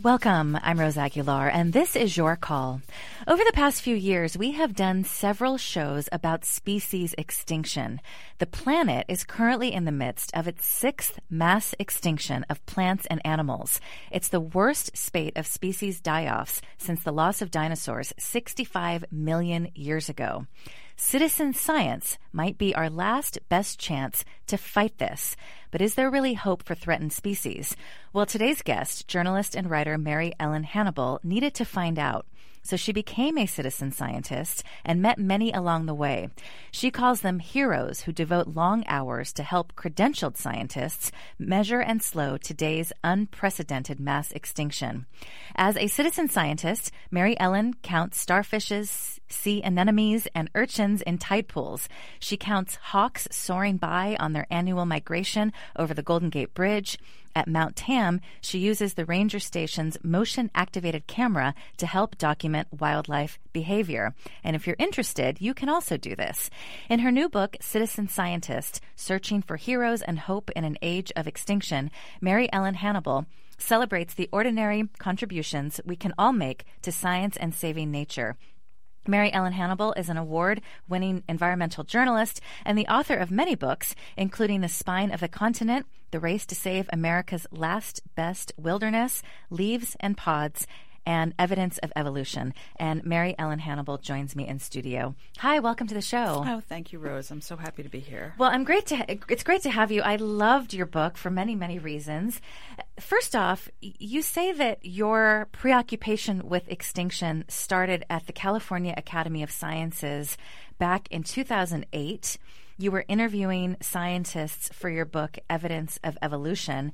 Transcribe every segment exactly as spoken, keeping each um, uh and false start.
Welcome. I'm Rose Aguilar, and this is Your Call. Over the past few years, we have done several shows about species extinction. The planet is currently in the midst of its sixth mass extinction of plants and animals. It's the worst spate of species die-offs since the loss of dinosaurs sixty-five million years ago. Citizen science might be our last best chance to fight this. But is there really hope for threatened species? Well, today's guest, journalist and writer Mary Ellen Hannibal, needed to find out. So she became a citizen scientist and met many along the way. She calls them heroes who devote long hours to help credentialed scientists measure and slow today's unprecedented mass extinction. As a citizen scientist, Mary Ellen counts starfishes, sea anemones, and urchins in tide pools. She counts hawks soaring by on their annual migration over the Golden Gate Bridge. At Mount Tam, she uses the ranger station's motion-activated camera to help document wildlife behavior. And if you're interested, you can also do this. In her new book, Citizen Scientist, Searching for Heroes and Hope in an Age of Extinction, Mary Ellen Hannibal celebrates the ordinary contributions we can all make to science and saving nature. Mary Ellen Hannibal is an award-winning environmental journalist and the author of many books, including The Spine of the Continent, The Race to Save America's Last Best Wilderness, Leaves and Pods, and Evidence of Evolution. And Mary Ellen Hannibal joins me in studio. Hi, welcome to the show. Oh, thank you, Rose. I'm so happy to be here. Well, I'm great to. It's great to have you. I loved your book for many, many reasons. First off, you say that your preoccupation with extinction started at the California Academy of Sciences back in two thousand eight. You were interviewing scientists for your book, Evidence of Evolution.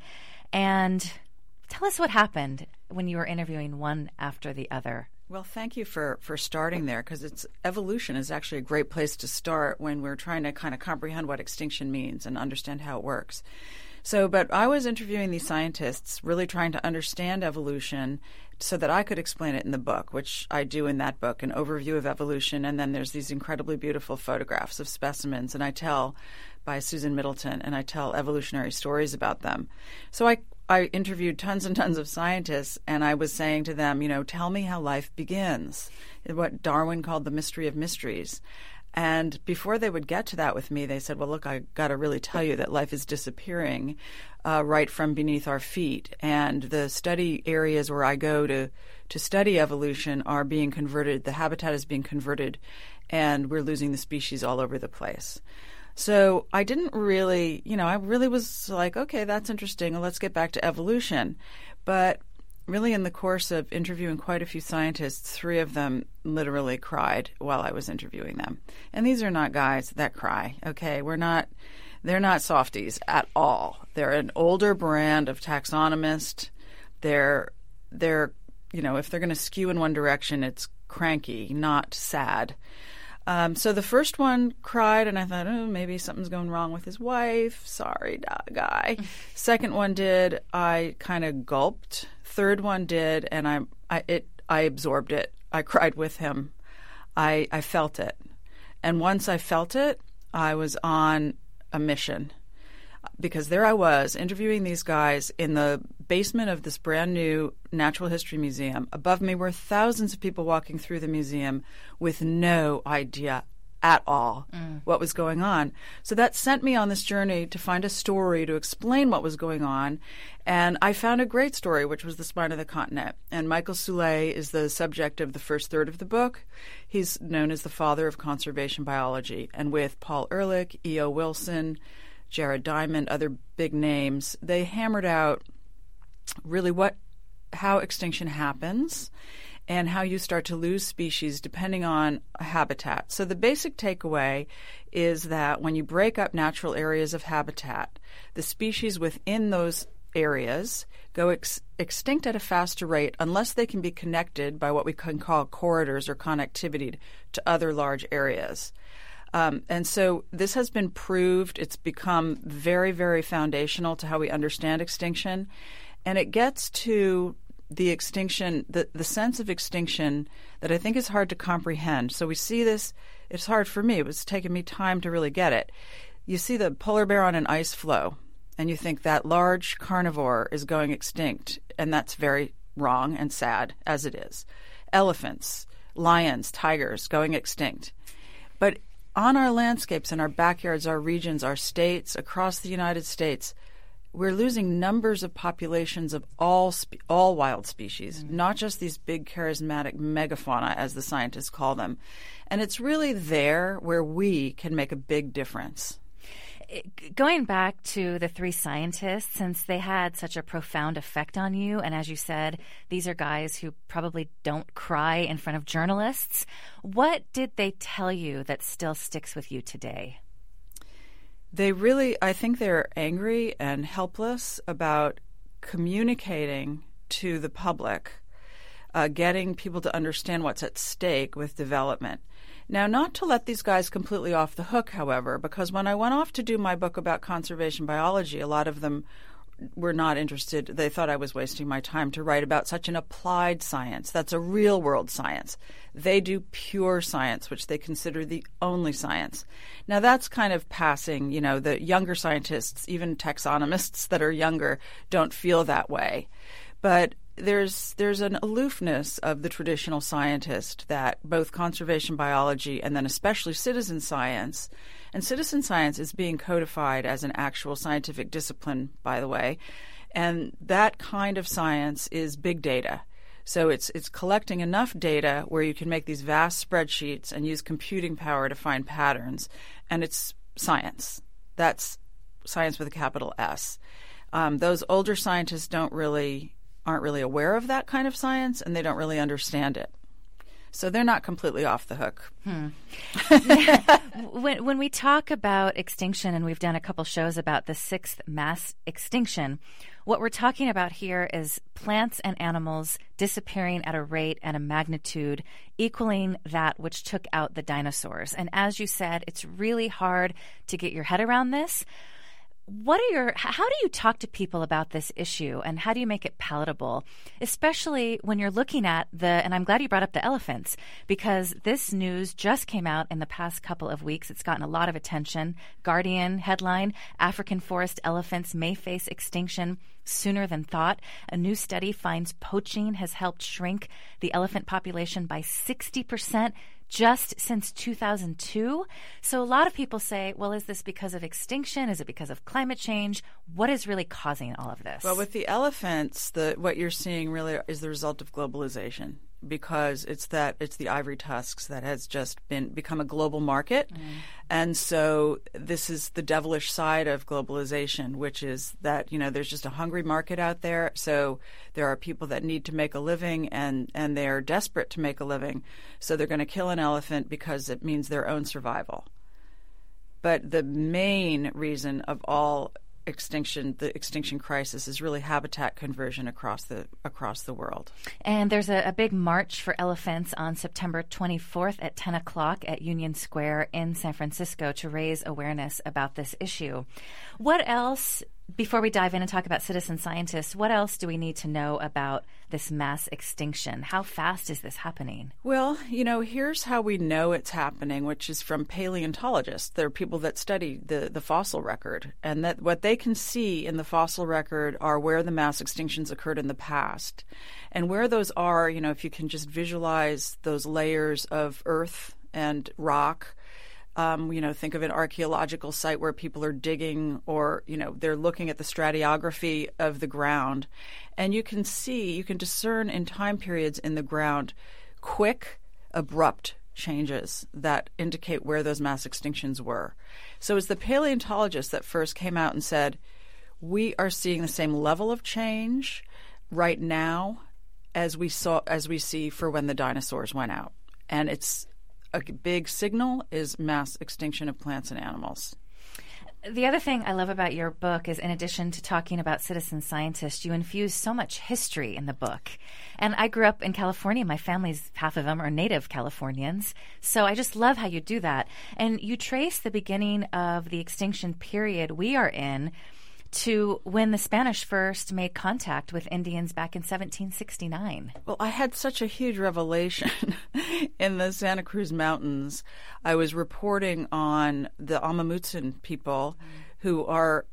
And tell us what happened when you were interviewing one after the other. Well, thank you for, for starting there, because it's evolution is actually a great place to start when we're trying to kind of comprehend what extinction means and understand how it works. So, but I was interviewing these scientists, really trying to understand evolution so that I could explain it in the book, which I do in that book, an overview of evolution. And then there's these incredibly beautiful photographs of specimens, and I tell by Susan Middleton, and I tell evolutionary stories about them. So I I interviewed tons and tons of scientists, and I was saying to them, you know, tell me how life begins, what Darwin called the mystery of mysteries. And before they would get to that with me, they said, well, look, I got to really tell you that life is disappearing uh, right from beneath our feet. And the study areas where I go to, to study evolution are being converted. The habitat is being converted, and we're losing the species all over the place. So I didn't really, you know, I really was like, okay, that's interesting. Well, let's get back to evolution. But really in the course of interviewing quite a few scientists, three of them literally cried while I was interviewing them. And these are not guys that cry, okay? We're not, they're not softies at all. They're an older brand of taxonomist. They're, they're, you know, if they're going to skew in one direction, it's cranky, not sad. Um, so the first one cried, and I thought, oh, maybe something's going wrong with his wife. Sorry, guy. Second one did. I kind of gulped. Third one did, and I, I, it, I absorbed it. I cried with him. I, I felt it, and once I felt it, I was on a mission, because there I was interviewing these guys in the basement of this brand new Natural History Museum. Above me were thousands of people walking through the museum with no idea at all mm. what was going on. So that sent me on this journey to find a story to explain what was going on. And I found a great story, which was The Spine of the Continent. And Michael Soule is the subject of the first third of the book. He's known as the father of conservation biology. And with Paul Ehrlich, E O. Wilson, Jared Diamond, other big names, they hammered out really what, how extinction happens and how you start to lose species depending on a habitat. So the basic takeaway is that when you break up natural areas of habitat, the species within those areas go ex- extinct at a faster rate unless they can be connected by what we can call corridors or connectivity to other large areas. Um, and so this has been proved. It's become very, very foundational to how we understand extinction. And it gets to the extinction, the, the sense of extinction that I think is hard to comprehend. So we see this. It's hard for me. It was taking me time to really get it. You see the polar bear on an ice floe, and you think that large carnivore is going extinct, and that's very wrong and sad, as it is. Elephants, lions, tigers going extinct. But on our landscapes, in our backyards, our regions, our states, across the United States, we're losing numbers of populations of all spe- all wild species, mm-hmm. not just these big charismatic megafauna, as the scientists call them. And it's really there where we can make a big difference. Going back to the three scientists, since they had such a profound effect on you, and as you said, these are guys who probably don't cry in front of journalists, what did they tell you that still sticks with you today? They really, I think they're angry and helpless about communicating to the public, uh, getting people to understand what's at stake with development. Now, not to let these guys completely off the hook, however, because when I went off to do my book about conservation biology, a lot of them were not interested. They thought I was wasting my time to write about such an applied science. That's a real-world science. They do pure science, which they consider the only science. Now, that's kind of passing. You know, the younger scientists, even taxonomists that are younger, don't feel that way. But there's there's an aloofness of the traditional scientist that both conservation biology and then especially citizen science, and citizen science is being codified as an actual scientific discipline, by the way, and that kind of science is big data. So it's it's collecting enough data where you can make these vast spreadsheets and use computing power to find patterns, and it's science. That's science with a capital S. Um, those older scientists don't really aren't really aware of that kind of science, and they don't really understand it. So they're not completely off the hook. Hmm. when, when we talk about extinction, and we've done a couple shows about the sixth mass extinction, what we're talking about here is plants and animals disappearing at a rate and a magnitude equaling that which took out the dinosaurs. And as you said, it's really hard to get your head around this. What are your, how do you talk to people about this issue, and how do you make it palatable, especially when you're looking at the, and I'm glad you brought up the elephants, because this news just came out in the past couple of weeks. It's gotten a lot of attention. Guardian headline, African forest elephants may face extinction sooner than thought. A new study finds poaching has helped shrink the elephant population by sixty percent just since two thousand two. So a lot of people say, well, is this because of extinction? Is it because of climate change? What is really causing all of this? Well, with the elephants, the what you're seeing really is the result of globalization, because it's that it's the ivory tusks that has just been become a global market. Mm. And so this is the devilish side of globalization, which is that, you know, there's just a hungry market out there. So there are people that need to make a living, and, and they're desperate to make a living. So they're going to kill an elephant because it means their own survival. But the main reason of all extinction, the extinction crisis, is really habitat conversion across the across the world. And there's a, a big march for elephants on September twenty-fourth at ten o'clock at Union Square in San Francisco to raise awareness about this issue. What else, before we dive in and talk about citizen scientists, what else do we need to know about this mass extinction? How fast is this happening? Well, you know, here's how we know it's happening, which is from paleontologists. There are people that study the, the fossil record, and that what they can see in the fossil record are where the mass extinctions occurred in the past. And where those are, you know, if you can just visualize those layers of earth and rock, Um, you know, think of an archaeological site where people are digging, or, you know, they're looking at the stratigraphy of the ground. And you can see, you can discern in time periods in the ground quick, abrupt changes that indicate where those mass extinctions were. So it's the paleontologists that first came out and said, we are seeing the same level of change right now as we saw, as we see for when the dinosaurs went out. And it's a big signal is mass extinction of plants and animals. The other thing I love about your book is, in addition to talking about citizen scientists, you infuse so much history in the book. And I grew up in California. My family's, half of them are native Californians. So I just love how you do that. And you trace the beginning of the extinction period we are in to when the Spanish first made contact with Indians back in seventeen sixty-nine. Well, I had such a huge revelation in the Santa Cruz Mountains. I was reporting on the Amamutsan people, mm. who are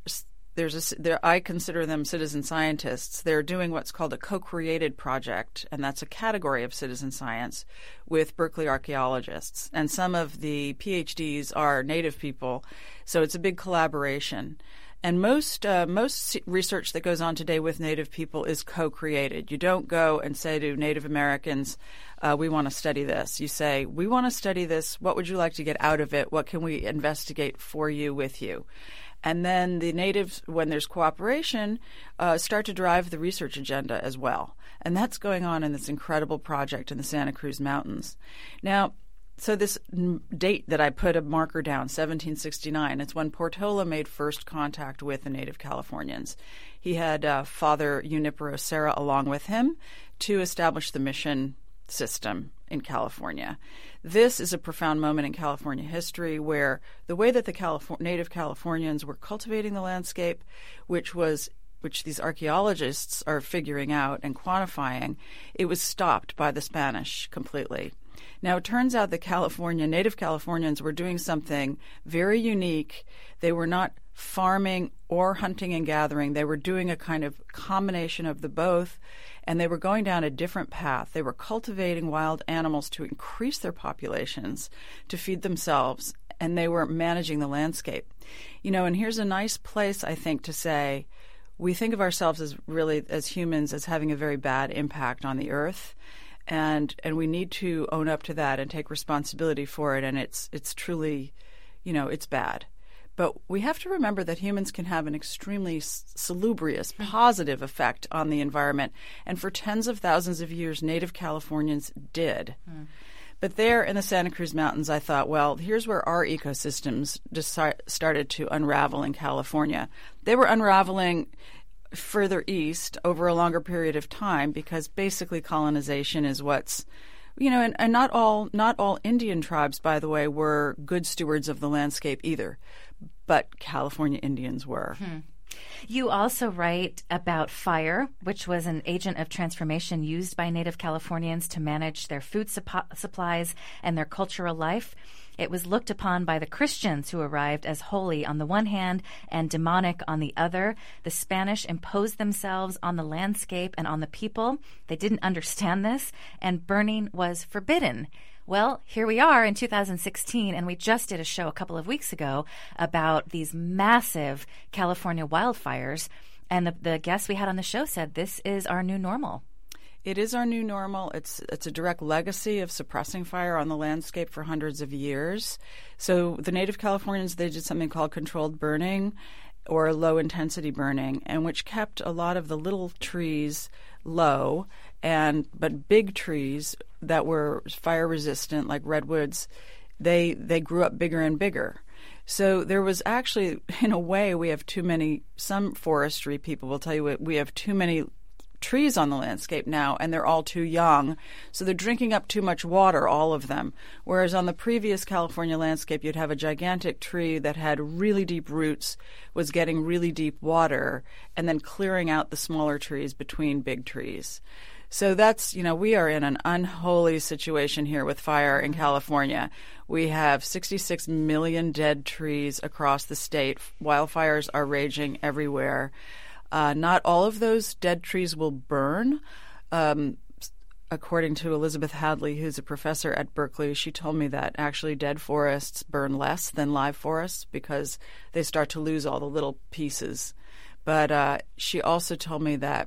there's a, there, I consider them citizen scientists. They're doing what's called a co-created project, and that's a category of citizen science with Berkeley archaeologists. And some of the PhDs are Native people, so it's a big collaboration. And most uh, most research that goes on today with Native people is co-created. You don't go and say to Native Americans, uh, we want to study this. You say, we want to study this. What would you like to get out of it? What can we investigate for you, with you? And then the natives, when there's cooperation, uh, start to drive the research agenda as well. And that's going on in this incredible project in the Santa Cruz Mountains. Now, so this date that I put a marker down, seventeen sixty-nine, it's when Portola made first contact with the Native Californians. He had uh, Father Junipero Serra along with him to establish the mission system in California. This is a profound moment in California history where the way that the Calif- Native Californians were cultivating the landscape, which was which these archaeologists are figuring out and quantifying, it was stopped by the Spanish completely. Now, it turns out that California, Native Californians were doing something very unique. They were not farming or hunting and gathering. They were doing a kind of combination of the both, and they were going down a different path. They were cultivating wild animals to increase their populations, to feed themselves, and they were managing the landscape. You know, and here's a nice place, I think, to say we think of ourselves as really, as humans, as having a very bad impact on the earth. And and we need to own up to that and take responsibility for it. And it's it's truly, you know, it's bad. But we have to remember that humans can have an extremely salubrious, positive effect on the environment. And for tens of thousands of years, Native Californians did. Mm. But there in the Santa Cruz Mountains, I thought, well, here's where our ecosystems deci- started to unravel in California. They were unraveling further east over a longer period of time because basically colonization is what's, you know, and, and not all not all Indian tribes, by the way, were good stewards of the landscape either, but California Indians were. Hmm. You also write about fire, which was an agent of transformation used by Native Californians to manage their food supp- supplies and their cultural life. It was looked upon by the Christians who arrived as holy on the one hand and demonic on the other. The Spanish imposed themselves on the landscape and on the people. They didn't understand this, and burning was forbidden. Well, here we are in two thousand sixteen, and we just did a show a couple of weeks ago about these massive California wildfires, and the, the guest we had on the show said this is our new normal. It is our new normal. It's it's a direct legacy of suppressing fire on the landscape for hundreds of years. So the Native Californians, they did something called controlled burning or low-intensity burning, and which kept a lot of the little trees low, and but big trees that were fire-resistant, like redwoods, they they grew up bigger and bigger. So there was actually, in a way, we have too many, some forestry people will tell you we have too many trees on the landscape now, and they're all too young, so they're drinking up too much water, all of them. Whereas on the previous California landscape, you'd have a gigantic tree that had really deep roots, was getting really deep water, and then clearing out the smaller trees between big trees. So that's, you know, we are in an unholy situation here with fire in California. We have sixty-six million dead trees across the state. Wildfires are raging everywhere. Uh, not all of those dead trees will burn. Um, according to Elizabeth Hadley, who's a professor at Berkeley, she told me that actually dead forests burn less than live forests because they start to lose all the little pieces. But uh, she also told me that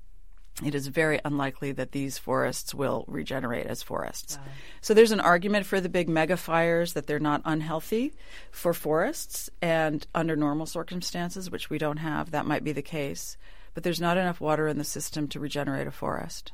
it is very unlikely that these forests will regenerate as forests. Wow. So there's an argument for the big mega fires that they're not unhealthy for forests, and under normal circumstances, which we don't have, that might be the case. But there's not enough water in the system to regenerate a forest.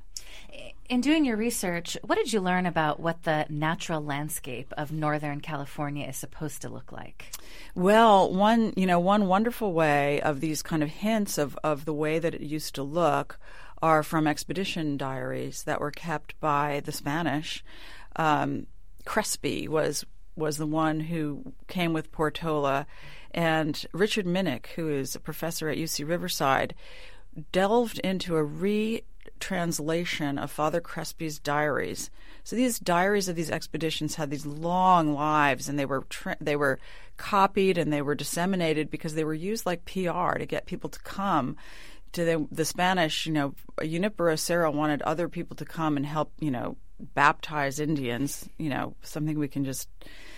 In doing your research, what did you learn about what the natural landscape of Northern California is supposed to look like? Well, one, you know, one wonderful way of these kind of hints of, of the way that it used to look are from expedition diaries that were kept by the Spanish. Um, Crespi was was the one who came with Portola, and Richard Minnick, who is a professor at U C Riverside, delved into a re translation of Father Crespi's diaries. So these diaries of these expeditions had these long lives, and they were tra- they were copied and they were disseminated because they were used like P R to get people to come to the, the Spanish. You know, Junipero Serra wanted other people to come and help, you know, baptize Indians. You know, something we can just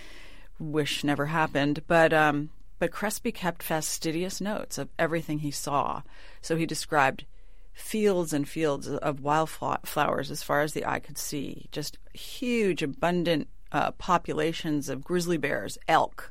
wish never happened. But um, but Crespi kept fastidious notes of everything he saw. So he described fields and fields of wildflowers as far as the eye could see, just huge, abundant uh, populations of grizzly bears, elk,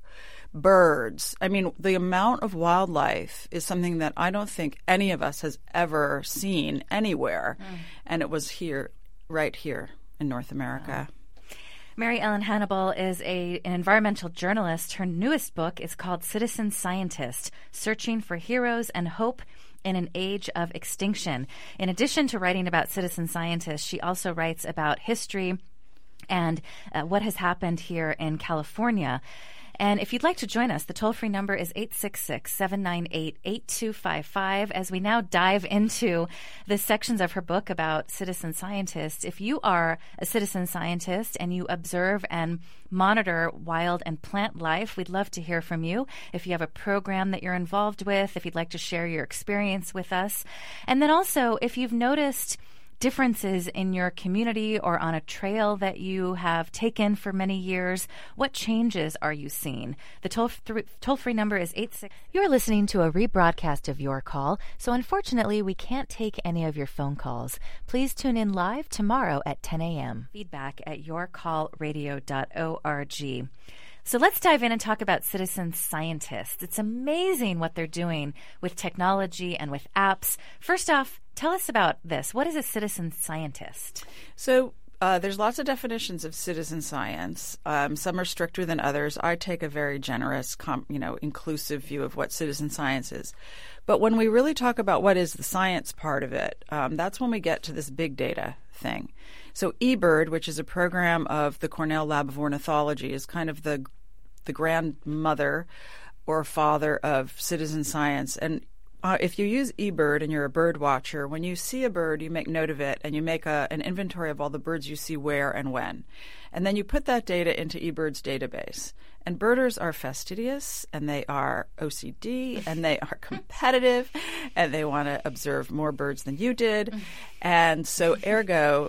birds. I mean, the amount of wildlife is something that I don't think any of us has ever seen anywhere. Mm. And it was here, right here in North America. Wow. Mary Ellen Hannibal is a, an environmental journalist. Her newest book is called Citizen Scientist, Searching for Heroes and Hope in an Age of Extinction. In addition to writing about citizen scientists, she also writes about history and uh, what has happened here in California. And if you'd like to join us, the toll-free number is eight six six, seven nine eight, eight two five five. As we now dive into the sections of her book about citizen scientists, if you are a citizen scientist and you observe and monitor wild and plant life, we'd love to hear from you. If you have a program that you're involved with, if you'd like to share your experience with us. And then also, if you've noticed differences in your community or on a trail that you have taken for many years, what changes are you seeing? The toll th- toll-free number is eight six. You're listening to a rebroadcast of Your Call, so unfortunately we can't take any of your phone calls. Please tune in live tomorrow at ten a.m. Feedback at your call radio dot org. So let's dive in and talk about citizen scientists. It's amazing what they're doing with technology and with apps. First off, tell us about this. What is a citizen scientist? So uh, there's lots of definitions of citizen science. Um, some are stricter than others. I take a very generous, com- you know, inclusive view of what citizen science is. But when we really talk about what is the science part of it, um, that's when we get to this big data thing. So eBird, which is a program of the Cornell Lab of Ornithology, is kind of the the grandmother or father of citizen science. And uh, if you use eBird and you're a bird watcher, when you see a bird, you make note of it and you make a, an inventory of all the birds you see where and when. And then you put that data into eBird's database. And birders are fastidious, and they are O C D, and they are competitive, and they want to observe more birds than you did. And so, ergo,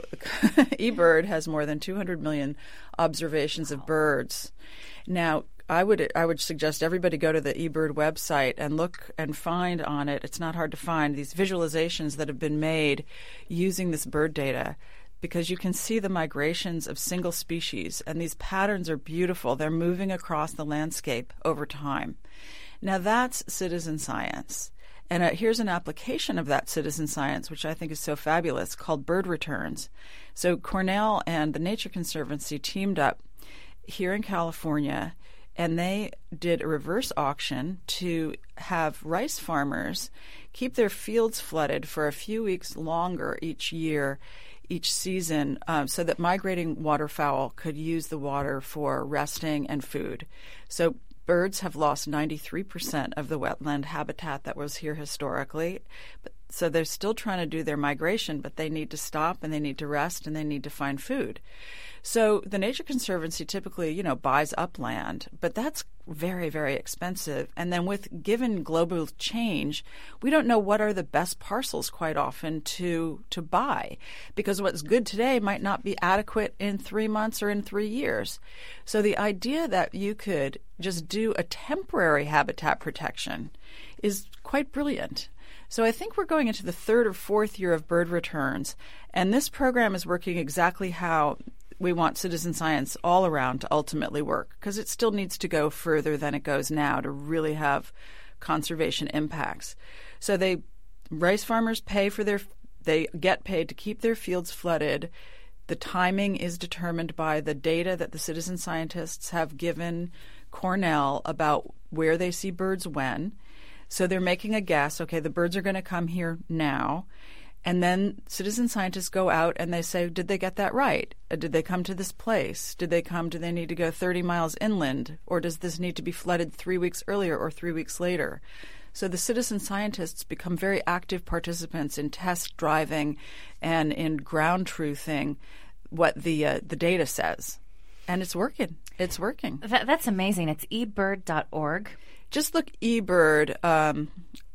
eBird has more than two hundred million observations of birds. Now, I would I would suggest everybody go to the eBird website and look and find on it. It's not hard to find these visualizations that have been made using this bird data, because you can see the migrations of single species, and these patterns are beautiful. They're moving across the landscape over time. Now, that's citizen science. And uh, here's an application of that citizen science, which I think is so fabulous, called bird returns. So Cornell and the Nature Conservancy teamed up here in California, and they did a reverse auction to have rice farmers keep their fields flooded for a few weeks longer each year, each season, um, so that migrating waterfowl could use the water for resting and food. So birds have lost ninety-three percent of the wetland habitat that was here historically. But, so they're still trying to do their migration, but they need to stop and they need to rest and they need to find food. So the Nature Conservancy typically, you know, buys up land, but that's very, very expensive. And then with given global change, we don't know what are the best parcels quite often to to buy, because what's good today might not be adequate in three months or in three years. So the idea that you could just do a temporary habitat protection is quite brilliant. So I think we're going into the third or fourth year of bird returns, and this program is working exactly how we want citizen science all around to ultimately work, because it still needs to go further than it goes now to really have conservation impacts. So they rice farmers pay for their they get paid to keep their fields flooded. The timing is determined by the data that the citizen scientists have given Cornell about where they see birds when. So they're making a guess, okay, the birds are going to come here now. And then citizen scientists go out and they say, did they get that right? Did they come to this place? Did they come, do they need to go thirty miles inland? Or does this need to be flooded three weeks earlier or three weeks later? So the citizen scientists become very active participants in test driving and in ground truthing what the uh, the data says. And it's working. It's working. That, that's amazing. It's e bird dot org. Just look eBird. Um,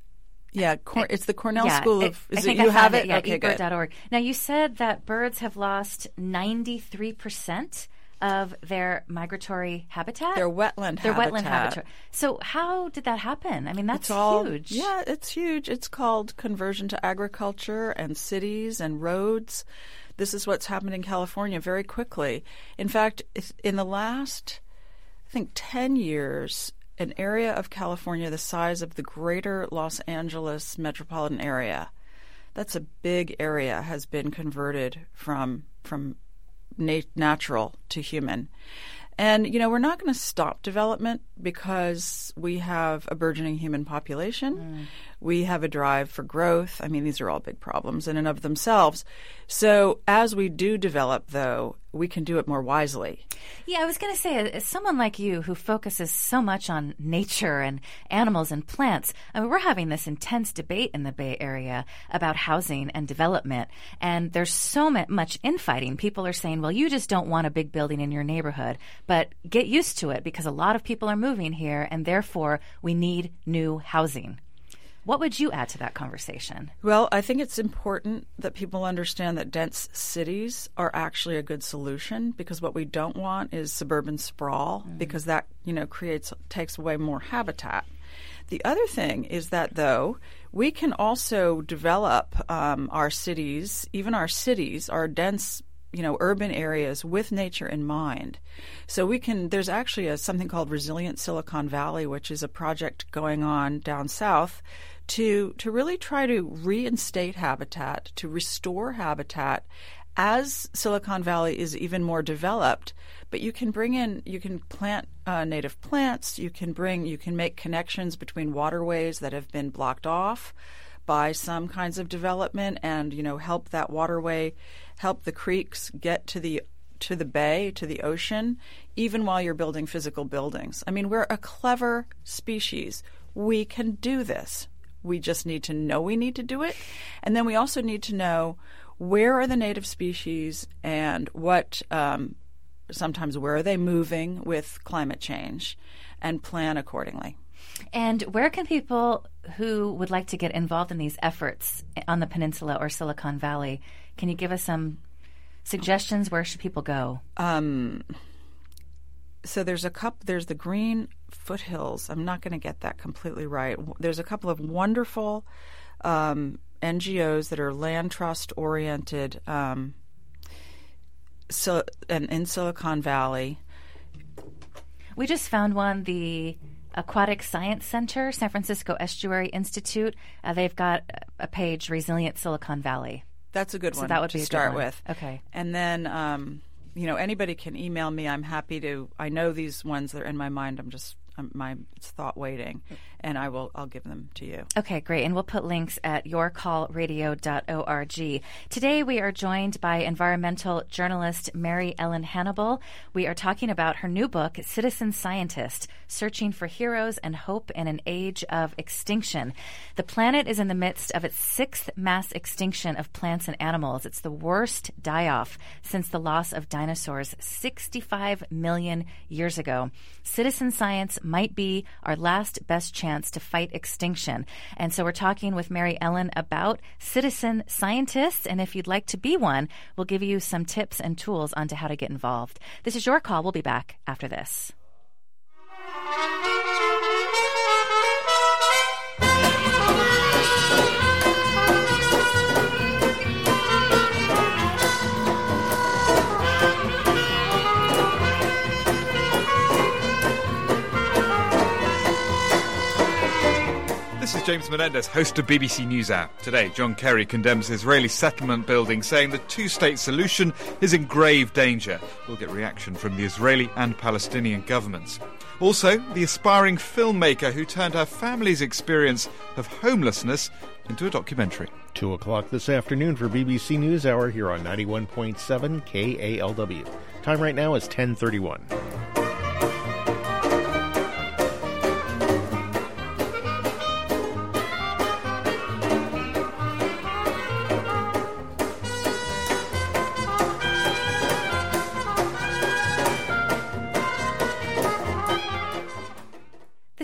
yeah, Cor- it's the Cornell yeah, School it, of. Is I it think you I have it? it? Yeah, okay, e bird dot org. good. Now you said that birds have lost ninety-three percent of their migratory habitat. Their wetland their habitat. wetland habitat. So how did that happen? I mean, that's it's all, huge. Yeah, it's huge. It's called conversion to agriculture and cities and roads. This is what's happened in California very quickly. In fact, in the last, I think, ten years, an area of California the size of the greater Los Angeles metropolitan area, that's a big area, has been converted from from nat- natural to human. And, you know, we're not going to stop development because we have a burgeoning human population. Mm. We have a drive for growth. I mean, these are all big problems in and of themselves. So as we do develop, though, we can do it more wisely. Yeah, I was going to say, as someone like you who focuses so much on nature and animals and plants, I mean, we're having this intense debate in the Bay Area about housing and development, and there's so much infighting. People are saying, well, you just don't want a big building in your neighborhood, but get used to it because a lot of people are moving here, and therefore we need new housing. What would you add to that conversation? Well, I think it's important that people understand that dense cities are actually a good solution, because what we don't want is suburban sprawl, mm-hmm. because that, you know, creates takes away more habitat. The other thing is that, though, we can also develop um, our cities, even our cities, our dense, you know, urban areas with nature in mind. So we can, there's actually a, something called Resilient Silicon Valley, which is a project going on down south to to really try to reinstate habitat, to restore habitat as Silicon Valley is even more developed. But you can bring in, you can plant uh, native plants, you can bring, you can make connections between waterways that have been blocked off by some kinds of development, and, you know, help that waterway, help the creeks get to the to the bay, to the ocean, even while you're building physical buildings. I mean, we're a clever species. We can do this. We just need to know we need to do it. And then we also need to know where are the native species and what, um, sometimes where are they moving with climate change, and plan accordingly. And where can people who would like to get involved in these efforts on the peninsula or Silicon Valley, can you give us some suggestions? Where should people go? Um, so there's a couple, there's the Green Foothills. I'm not going to get that completely right. There's a couple of wonderful um, N G Os that are land trust oriented um, so, and in Silicon Valley. We just found one, the Aquatic Science Center, San Francisco Estuary Institute. Uh, they've got a page, Resilient Silicon Valley. That's a good so one that would to be a start good one. with. Okay. And then, um, you know, anybody can email me. I'm happy to. I know these ones that are in my mind. I'm just I'm, my it's thought waiting, and I will. I'll give them to you. Okay, great. And we'll put links at your call radio dot org. Today we are joined by environmental journalist Mary Ellen Hannibal. We are talking about her new book, Citizen Scientist: Searching for Heroes and Hope in an Age of Extinction. The planet is in the midst of its sixth mass extinction of plants and animals. It's the worst die-off since the loss of dinosaurs sixty-five million years ago. Citizen science might be our last best chance to fight extinction. And so we're talking with Mary Ellen about citizen scientists, and if you'd like to be one, we'll give you some tips and tools on to how to get involved. This is Your Call. We'll be back after this. This is James Menendez, host of B B C News Hour. Today, John Kerry condemns Israeli settlement building, saying the two-state solution is in grave danger. We'll get reaction from the Israeli and Palestinian governments. Also, the aspiring filmmaker who turned her family's experience of homelessness into a documentary. Two o'clock this afternoon for B B C News Hour here on ninety-one point seven K A L W. Time right now is ten thirty-one.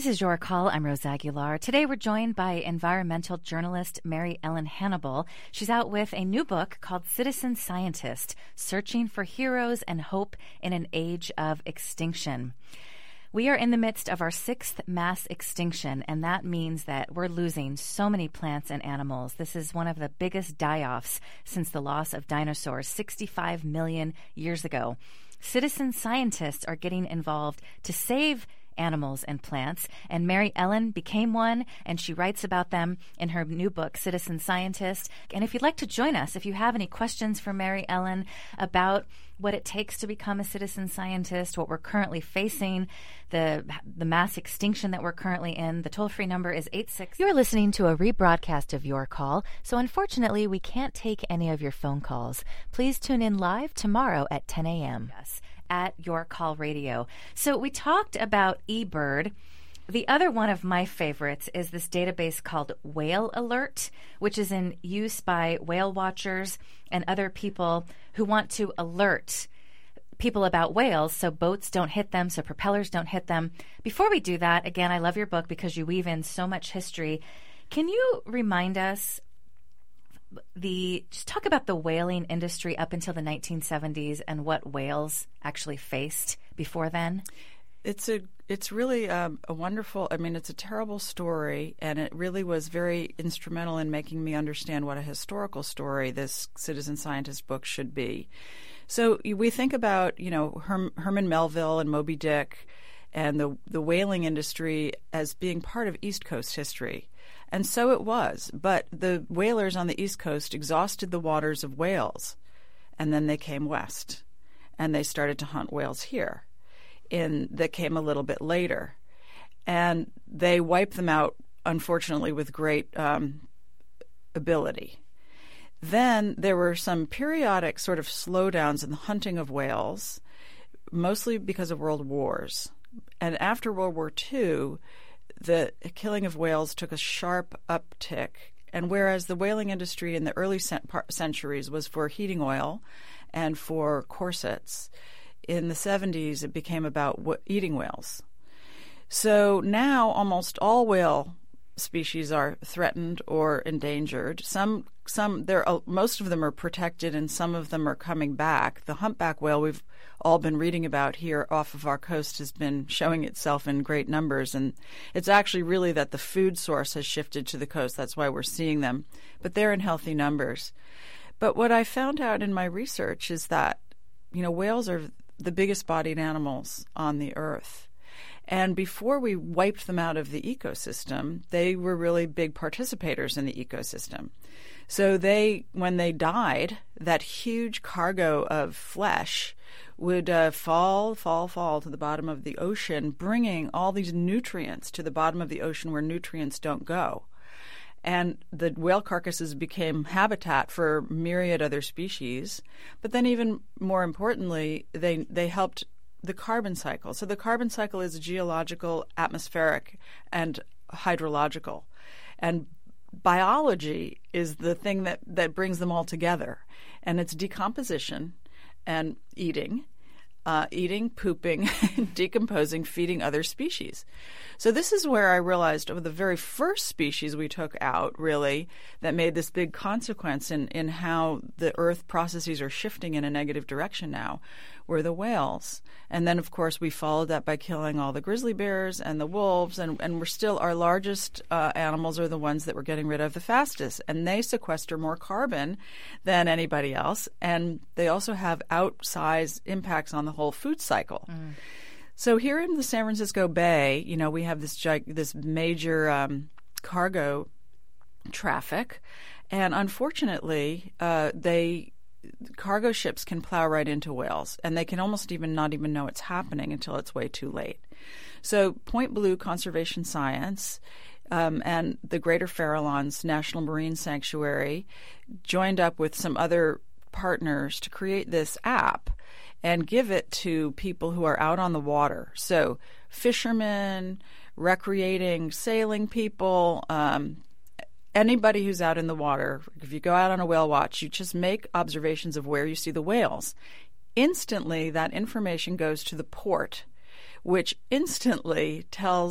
This is Your Call. I'm Rose Aguilar. Today we're joined by environmental journalist Mary Ellen Hannibal. She's out with a new book called Citizen Scientist, Searching for Heroes and Hope in an Age of Extinction. We are in the midst of our sixth mass extinction, and that means that we're losing so many plants and animals. This is one of the biggest die-offs since the loss of dinosaurs sixty-five million years ago. Citizen scientists are getting involved to save animals and plants, and Mary Ellen became one, and she writes about them in her new book, Citizen Scientist. And if you'd like to join us, if you have any questions for Mary Ellen about what it takes to become a citizen scientist, what we're currently facing, the the mass extinction that we're currently in, the toll-free number is eight six. You're listening to a rebroadcast of Your Call, so unfortunately we can't take any of your phone calls. Please tune in live tomorrow at ten a.m. Yes. At Your Call Radio. So we talked about eBird. The other one of my favorites is this database called Whale Alert, which is in use by whale watchers and other people who want to alert people about whales so boats don't hit them, so propellers don't hit them. Before we do that, again, I love your book because you weave in so much history. Can you remind us the just talk about the whaling industry up until the nineteen seventies and what whales actually faced before then? It's a it's really um, a wonderful, I mean, it's a terrible story, and it really was very instrumental in making me understand what a historical story this Citizen Scientist book should be. So we think about, you know, Herm, Herman Melville and Moby Dick and the the whaling industry as being part of East Coast history. And so it was, but the whalers on the East Coast exhausted the waters of Wales, and then they came west, and they started to hunt whales here. In that came a little bit later, and they wiped them out, unfortunately, with great um, ability. Then there were some periodic sort of slowdowns in the hunting of whales, mostly because of world wars. And after World War Two, the killing of whales took a sharp uptick. And whereas the whaling industry in the early centuries was for heating oil and for corsets, in the seventies it became about w- eating whales. So now almost all whale species are threatened or endangered. Some, some, there, are, most of them are protected, and some of them are coming back. The humpback whale we've all been reading about here off of our coast has been showing itself in great numbers, and it's actually really that the food source has shifted to the coast. That's why we're seeing them, but they're in healthy numbers. But what I found out in my research is that, you know, whales are the biggest bodied animals on the earth. And before we wiped them out of the ecosystem, they were really big participators in the ecosystem. So they, when they died, that huge cargo of flesh would uh, fall, fall, fall to the bottom of the ocean, bringing all these nutrients to the bottom of the ocean where nutrients don't go. And the whale carcasses became habitat for myriad other species. But then even more importantly, they they helped the carbon cycle. So the carbon cycle is geological, atmospheric, and hydrological. And biology is the thing that, that brings them all together. And it's decomposition and eating, uh, eating, pooping, decomposing, feeding other species. So this is where I realized of the very first species we took out, really, that made this big consequence in, in how the Earth processes are shifting in a negative direction now, were the whales. And then, of course, we followed that by killing all the grizzly bears and the wolves, and, and we're still, our largest uh, animals are the ones that we're getting rid of the fastest, and they sequester more carbon than anybody else, and they also have outsized impacts on the whole food cycle. Mm. So here in the San Francisco Bay, you know, we have this gig- this major um, cargo traffic, and unfortunately, uh, they cargo ships can plow right into whales, and they can almost even not even know it's happening until it's way too late. So Point Blue Conservation Science um, and the Greater Farallones National Marine Sanctuary joined up with some other partners to create this app and give it to people who are out on the water. So fishermen, recreating, sailing people, um, anybody who's out in the water. If you go out on a whale watch, you just make observations of where you see the whales. Instantly, that information goes to the port, which instantly tells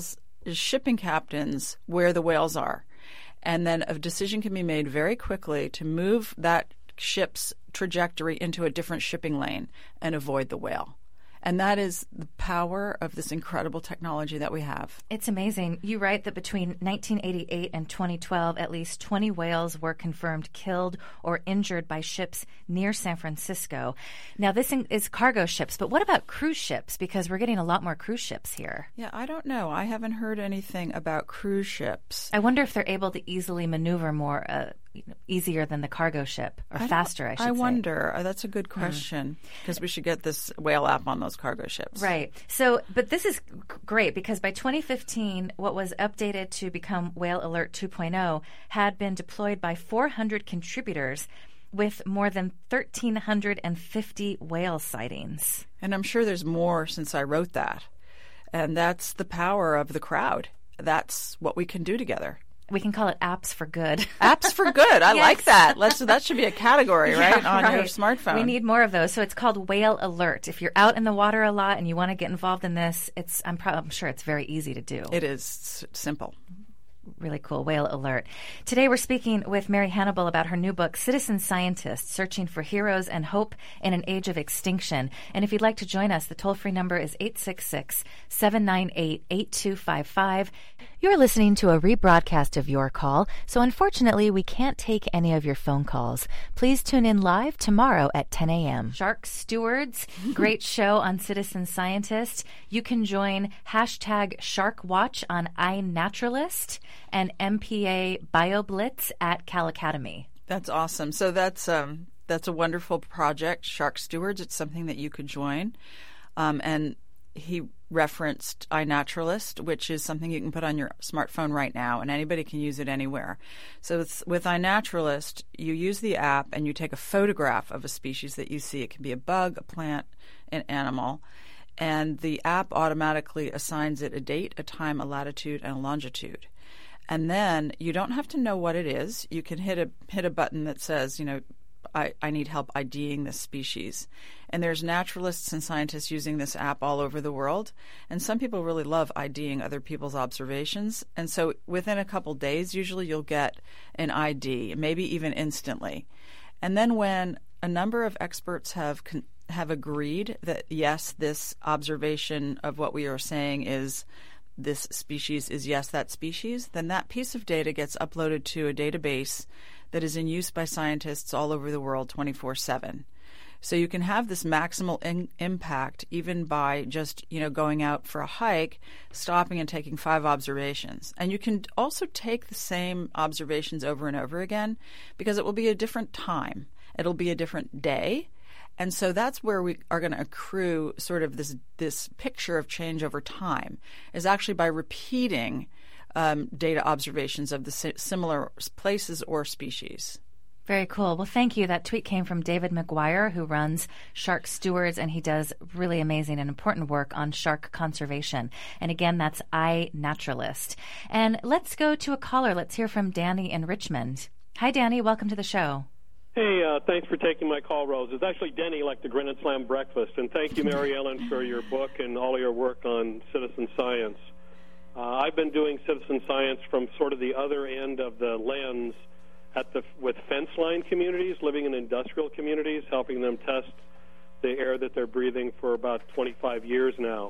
shipping captains where the whales are. And then a decision can be made very quickly to move that ship's trajectory into a different shipping lane and avoid the whale. And that is the power of this incredible technology that we have. It's amazing. You write that between nineteen eighty-eight and twenty twelve, at least twenty whales were confirmed killed or injured by ships near San Francisco. Now, this is cargo ships, but what about cruise ships? Because we're getting a lot more cruise ships here. Yeah, I don't know. I haven't heard anything about cruise ships. I wonder if they're able to easily maneuver more uh, easier than the cargo ship, or I faster, I should I say. wonder. Uh, that's a good question, because mm. we should get this whale app on those cargo ships. Right. So, but this is g- great, because by twenty fifteen, what was updated to become Whale Alert two point oh had been deployed by four hundred contributors with more than one thousand three hundred fifty whale sightings. And I'm sure there's more since I wrote that. And that's the power of the crowd. That's what we can do together. We can call it apps for good. Apps for good. I yes. like that. Let's, that should be a category, right, yeah, on right. your smartphone. We need more of those. So it's called Whale Alert. If you're out in the water a lot and you want to get involved in this, it's I'm, pro- I'm sure it's very easy to do. It is s- simple. Really cool. Whale Alert. Today we're speaking with Mary Hannibal about her new book, Citizen Scientist, Searching for Heroes and Hope in an Age of Extinction. And if you'd like to join us, the toll-free number is eight six six, seven nine eight, eight two five five. You're listening to a rebroadcast of Your Call, so unfortunately we can't take any of your phone calls. Please tune in live tomorrow at ten a.m. Shark Stewards, great show on Citizen Scientist. You can join hashtag SharkWatch on iNaturalist and M P A BioBlitz at Cal Academy. That's awesome. So that's um, that's a wonderful project, Shark Stewards. It's something that you could join. Um, and he referenced iNaturalist, which is something you can put on your smartphone right now, and anybody can use it anywhere. So with, with iNaturalist, you use the app and you take a photograph of a species that you see. It can be a bug, a plant, an animal, and the app automatically assigns it a date, a time, a latitude, and a longitude. And then you don't have to know what it is. You can hit a hit a button that says, you know, I, I need help IDing this species. And there's naturalists and scientists using this app all over the world. And some people really love IDing other people's observations. And so within a couple days, usually you'll get an I D, maybe even instantly. And then when a number of experts have con- have agreed that, yes, this observation of what we are saying is this species is yes, that species, then that piece of data gets uploaded to a database that is in use by scientists all over the world twenty-four seven. So you can have this maximal in- impact even by just, you know, going out for a hike, stopping and taking five observations. And you can also take the same observations over and over again because it will be a different time. It'll be a different day. And so that's where we are going to accrue sort of this this picture of change over time, is actually by repeating um, data observations of the si- similar places or species. Very cool. Well, thank you. That tweet came from David McGuire, who runs Shark Stewards, and he does really amazing and important work on shark conservation. And again, that's iNaturalist. And let's go to a caller. Let's hear from Danny in Richmond. Hi, Danny. Welcome to the show. Hey, uh, thanks for taking my call, Rose. It's actually Denny, like the Grin and Slam breakfast. And thank you, Mary Ellen, for your book and all of your work on citizen science. Uh, I've been doing citizen science from sort of the other end of the lens at the with fence line communities, living in industrial communities, helping them test the air that they're breathing for about twenty-five years now.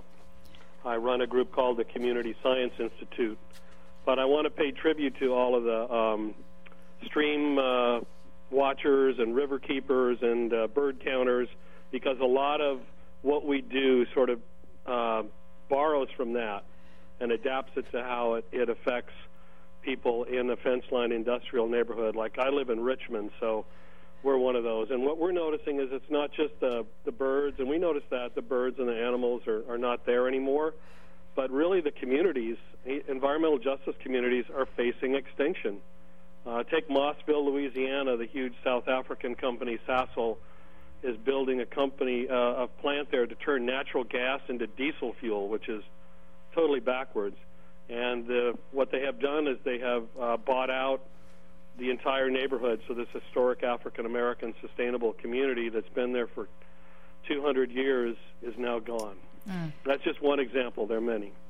I run a group called the Community Science Institute. But I want to pay tribute to all of the um, stream uh, watchers and river keepers and uh, bird counters, because a lot of what we do sort of uh, borrows from that and adapts it to how it, it affects people in a fence line industrial neighborhood. Like I live in Richmond, so we're one of those. And what we're noticing is it's not just the, the birds, and we notice that the birds and the animals are, are not there anymore, but really the communities, environmental justice communities, are facing extinction. Uh, take Mossville, Louisiana. The huge South African company Sasol is building a company, uh, a plant there to turn natural gas into diesel fuel, which is totally backwards. And uh, what they have done is they have uh, bought out the entire neighborhood. So this historic African-American sustainable community that's been there for two hundred years is now gone. Mm. That's just one example. There are many.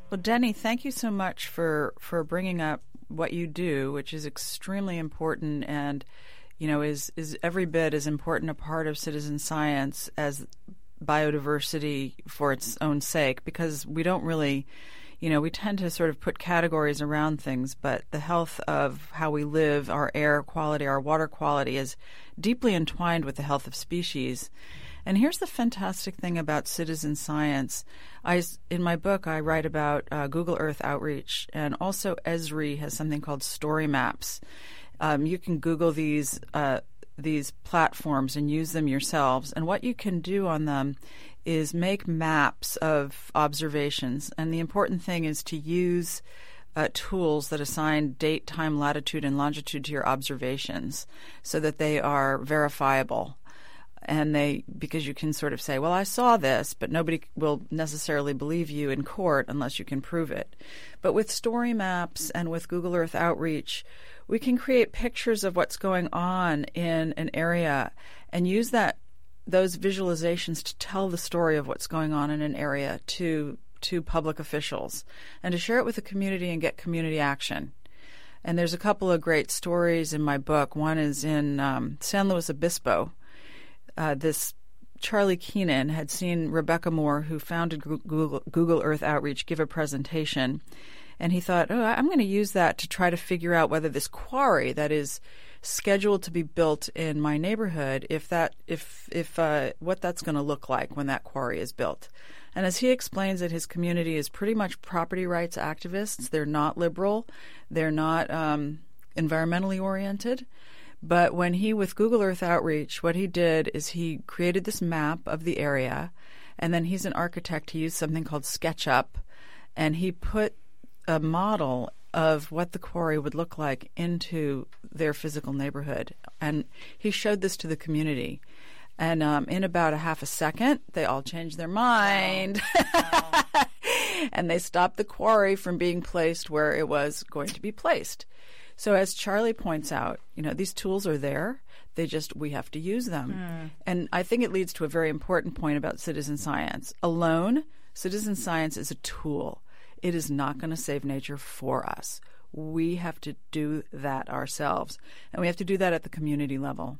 Well, Denny, thank you so much for, for bringing up what you do, which is extremely important and, you know, is, is every bit as important a part of citizen science as biodiversity for its own sake, because we don't really, you know, we tend to sort of put categories around things, but the health of how we live, our air quality, our water quality is deeply entwined with the health of species. And here's the fantastic thing about citizen science. I, in my book, I write about uh, Google Earth outreach, and also Esri has something called story maps. Um, you can Google these uh, these platforms and use them yourselves. And what you can do on them is make maps of observations. And the important thing is to use uh, tools that assign date, time, latitude, and longitude to your observations so that they are verifiable. And they, because you can sort of say, well, I saw this, but nobody will necessarily believe you in court unless you can prove it. But with story maps and with Google Earth Outreach, we can create pictures of what's going on in an area and use that those visualizations to tell the story of what's going on in an area to to public officials and to share it with the community and get community action. And there's a couple of great stories in my book. One is in um, San Luis Obispo. Uh, this Charlie Keenan had seen Rebecca Moore, who founded Google, Google Earth Outreach, give a presentation. And he thought, oh, I'm going to use that to try to figure out whether this quarry that is scheduled to be built in my neighborhood, if that, if, if, uh, what that's going to look like when that quarry is built. And as he explains it, his community is pretty much property rights activists. They're not liberal. They're not um, environmentally oriented. But when he, with Google Earth Outreach, what he did is he created this map of the area, and then he's an architect. He used something called SketchUp, and he put a model of what the quarry would look like into their physical neighborhood. And he showed this to the community. And um, in about a half a second, they all changed their mind. Wow. Wow. And they stopped the quarry from being placed where it was going to be placed. So as Charlie points out, you know, these tools are there. They just, we have to use them. Mm. And I think it leads to a very important point about citizen science. Alone, citizen science is a tool. It is not going to save nature for us. We have to do that ourselves. And we have to do that at the community level.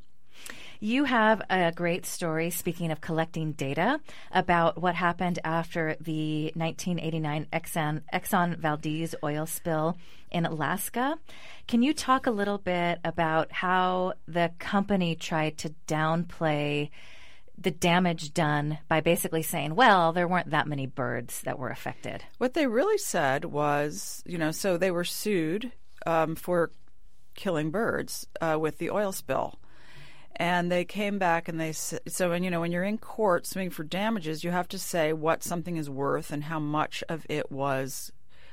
You have a great story, speaking of collecting data, about what happened after the nineteen eighty-nine Exxon, Exxon Valdez oil spill in Alaska. Can you talk a little bit about how the company tried to downplay the damage done by basically saying, well, there weren't that many birds that were affected? What they really said was, you know, so they were sued um, for killing birds uh, with the oil spill. And they came back and they said, so, and, you know, when you're in court suing for damages, you have to say what something is worth and how much of it was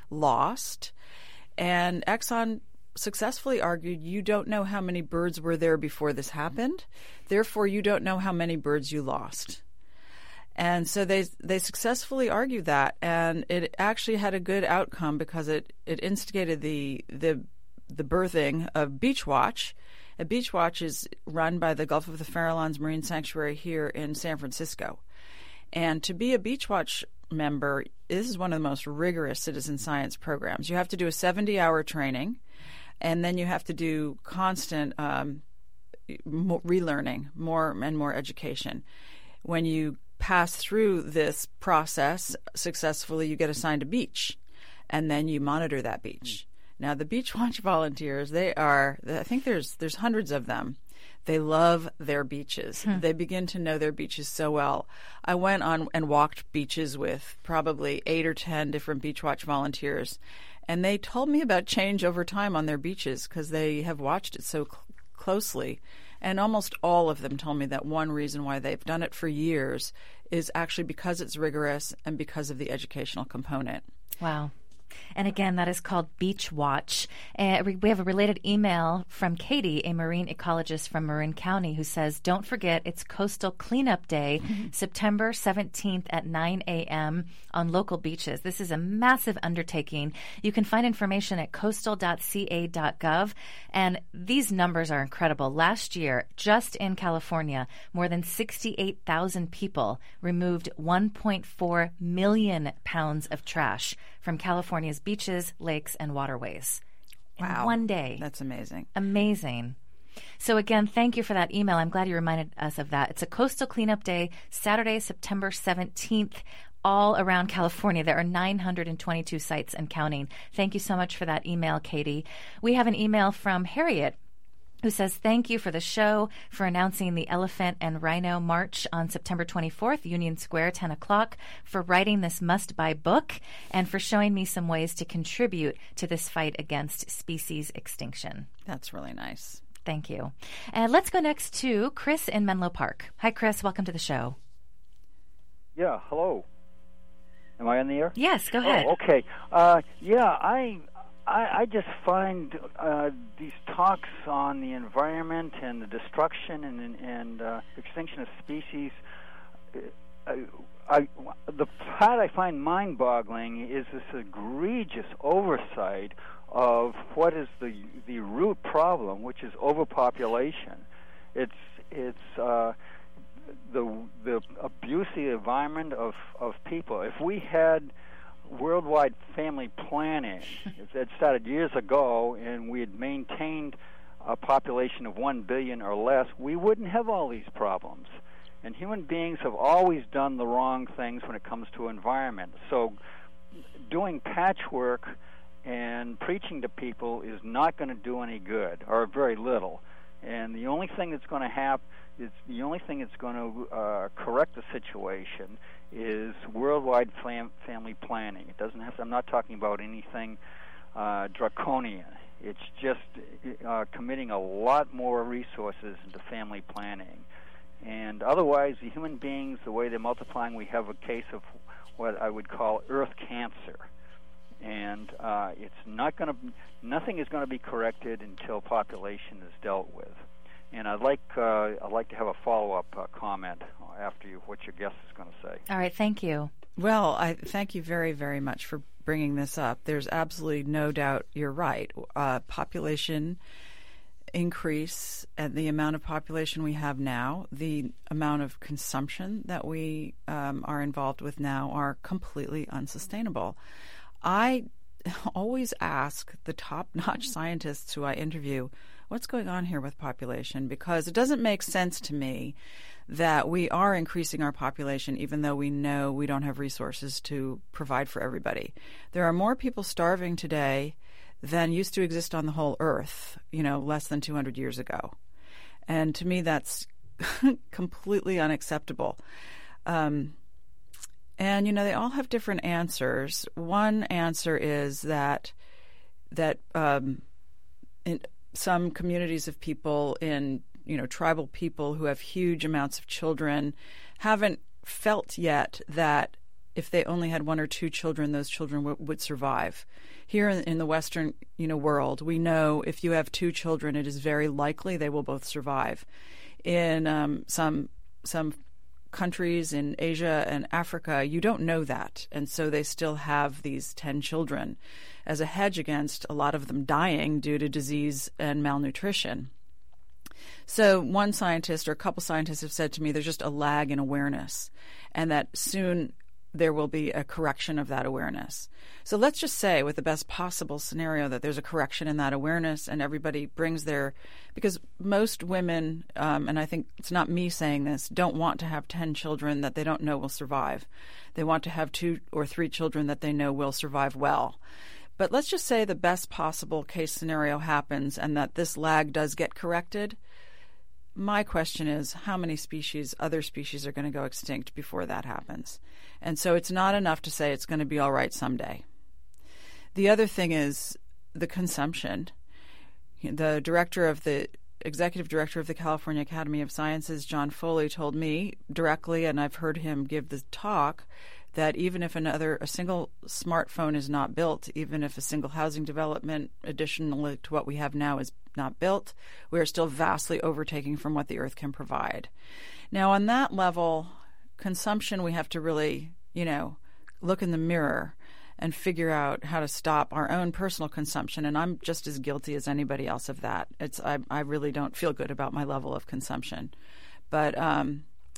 lost. And Exxon successfully argued, you don't know how many birds were there before this happened. Therefore, you don't know how many birds you lost. And so they they successfully argued that, and it actually had a good outcome because it, it instigated the the the birthing of Beach Watch. A Beach Watch is run by the Gulf of the Farallones Marine Sanctuary here in San Francisco. And to be a Beach Watch member, this is one of the most rigorous citizen science programs. You have to do a seventy-hour training, and then you have to do constant um, relearning, more and more education. When you pass through this process successfully, you get assigned a beach, and then you monitor that beach. Now, the Beach Watch volunteers, they are, I think there's there's hundreds of them. They love their beaches. Hmm. They begin to know their beaches so well. I went on and walked beaches with probably eight or ten different Beach Watch volunteers, and they told me about change over time on their beaches because they have watched it so cl- closely. And almost all of them told me that one reason why they've done it for years is actually because it's rigorous and because of the educational component. Wow. And again, that is called Beach Watch. Uh, we have a related email from Katie, a marine ecologist from Marin County, who says, don't forget it's Coastal Cleanup Day, mm-hmm. September seventeenth at nine a.m. on local beaches. This is a massive undertaking. You can find information at coastal dot c a dot gov. And these numbers are incredible. Last year, just in California, more than sixty-eight thousand people removed one point four million pounds of trash from California's beaches, lakes, and waterways. In Wow. one day. That's amazing. Amazing. So again, thank you for that email. I'm glad you reminded us of that. It's a coastal cleanup day, Saturday, September seventeenth, all around California. There are nine hundred twenty-two sites and counting. Thank you so much for that email, Katie. We have an email from Harriet, who says, thank you for the show, for announcing the Elephant and Rhino March on September twenty-fourth, Union Square, ten o'clock, for writing this must-buy book, and for showing me some ways to contribute to this fight against species extinction. That's really nice. Thank you. And let's go next to Chris in Menlo Park. Hi, Chris. Welcome to the show. Yeah, hello. Am I on the air? Yes, go ahead. Oh, okay. Uh, yeah, I, I I just find uh, these talks on the environment and the destruction and and uh, extinction of species. Uh, I, the part I find mind-boggling is this egregious oversight of what is the the root problem, which is overpopulation. It's it's uh, the the abuse of the environment of, of people. If we had worldwide family planning, if that started years ago, and we had maintained a population of one billion or less, we wouldn't have all these problems. And human beings have always done the wrong things when it comes to environment. So doing patchwork and preaching to people is not going to do any good, or very little. And the only thing that's going to happen is the only thing that's going to uh, correct the situation is worldwide fam- family planning. It doesn't have to, I'm not talking about anything uh, draconian. It's just uh, committing a lot more resources into family planning. And otherwise, the human beings, the way they're multiplying, we have a case of what I would call earth cancer. And uh, it's not going to, nothing is going to be corrected until population is dealt with. And I'd like, uh, I'd like to have a follow-up uh, comment after you, what your guest is going to say. All right, thank you. Well, I thank you very, very much for bringing this up. There's absolutely no doubt you're right. Uh, population increase and the amount of population we have now, the amount of consumption that we um, are involved with now are completely unsustainable. I always ask the top-notch scientists who I interview, what's going on here with population? Because it doesn't make sense to me that we are increasing our population even though we know we don't have resources to provide for everybody. There are more people starving today than used to exist on the whole earth, you know, less than two hundred years ago. And to me, that's completely unacceptable. Um, and, you know, they all have different answers. One answer is that that um, in some communities of people, in, you know, tribal people who have huge amounts of children, haven't felt yet that if they only had one or two children, those children w- would survive. Here in, in the Western, you know, world, we know if you have two children, it is very likely they will both survive. In um, some some countries in Asia and Africa, you don't know that, and so they still have these ten children as a hedge against a lot of them dying due to disease and malnutrition. So one scientist or a couple scientists have said to me there's just a lag in awareness, and that soon there will be a correction of that awareness. So let's just say, with the best possible scenario, that there's a correction in that awareness and everybody brings their, because most women, um, and I think it's not me saying this, don't want to have ten children that they don't know will survive. They want to have two or three children that they know will survive well. But let's just say the best possible case scenario happens and that this lag does get corrected. My question is, how many species, other species, are going to go extinct before that happens? And so it's not enough to say it's going to be all right someday. The other thing is the consumption. The director of the executive director of the California Academy of Sciences, John Foley, told me directly, and I've heard him give the talk, that even if another a single smartphone is not built, even if a single housing development additionally to what we have now is not built, we are still vastly overtaking from what the earth can provide. Now, on that level, consumption, we have to really, you know, look in the mirror and figure out how to stop our own personal consumption. And I'm just as guilty as anybody else of that. It's I, I really don't feel good about my level of consumption. But um,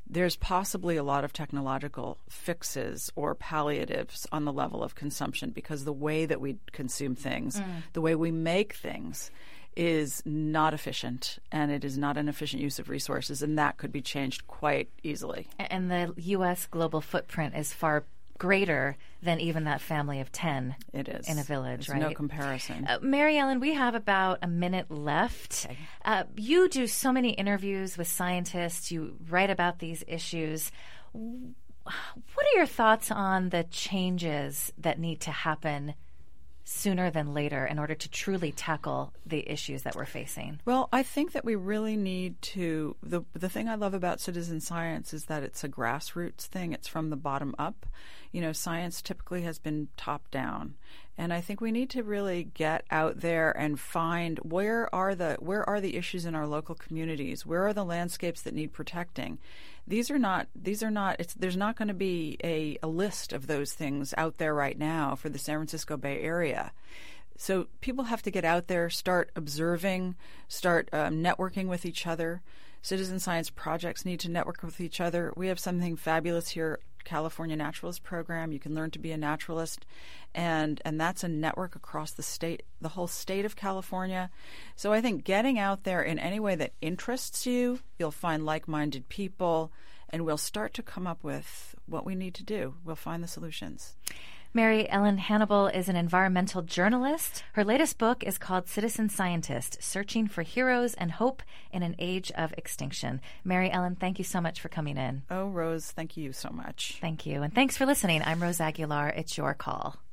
there's possibly a lot of technological fixes or palliatives on the level of consumption, because the way that we consume things, mm. the way we make things, is not efficient, and it is not an efficient use of resources, and that could be changed quite easily. And the U S global footprint is far greater than even that family of ten it is. in a village, There's right? no comparison. Uh, Mary Ellen, we have about a minute left. Okay. Uh, you do so many interviews with scientists. You write about these issues. What are your thoughts on the changes that need to happen sooner than later in order to truly tackle the issues that we're facing? Well, I think that we really need to, the the thing I love about citizen science is that it's a grassroots thing. It's from the bottom up. You know, science typically has been top down. And I think we need to really get out there and find where are the where are the issues in our local communities? Where are the landscapes that need protecting? These are not these are not it's there's not going to be a, a list of those things out there right now for the San Francisco Bay Area. So people have to get out there, start observing, start um, networking with each other. Citizen science projects need to network with each other. We have something fabulous here, California Naturalist Program. You can learn to be a naturalist, and and that's a network across the state, the whole state of California. So I think getting out there in any way that interests you, you'll find like-minded people, and we'll start to come up with what we need to do. We'll find the solutions. Mary Ellen Hannibal is an environmental journalist. Her latest book is called Citizen Scientist, Searching for Heroes and Hope in an Age of Extinction. Mary Ellen, thank you so much for coming in. Oh, Rose, thank you so much. Thank you. And thanks for listening. I'm Rose Aguilar. It's your call.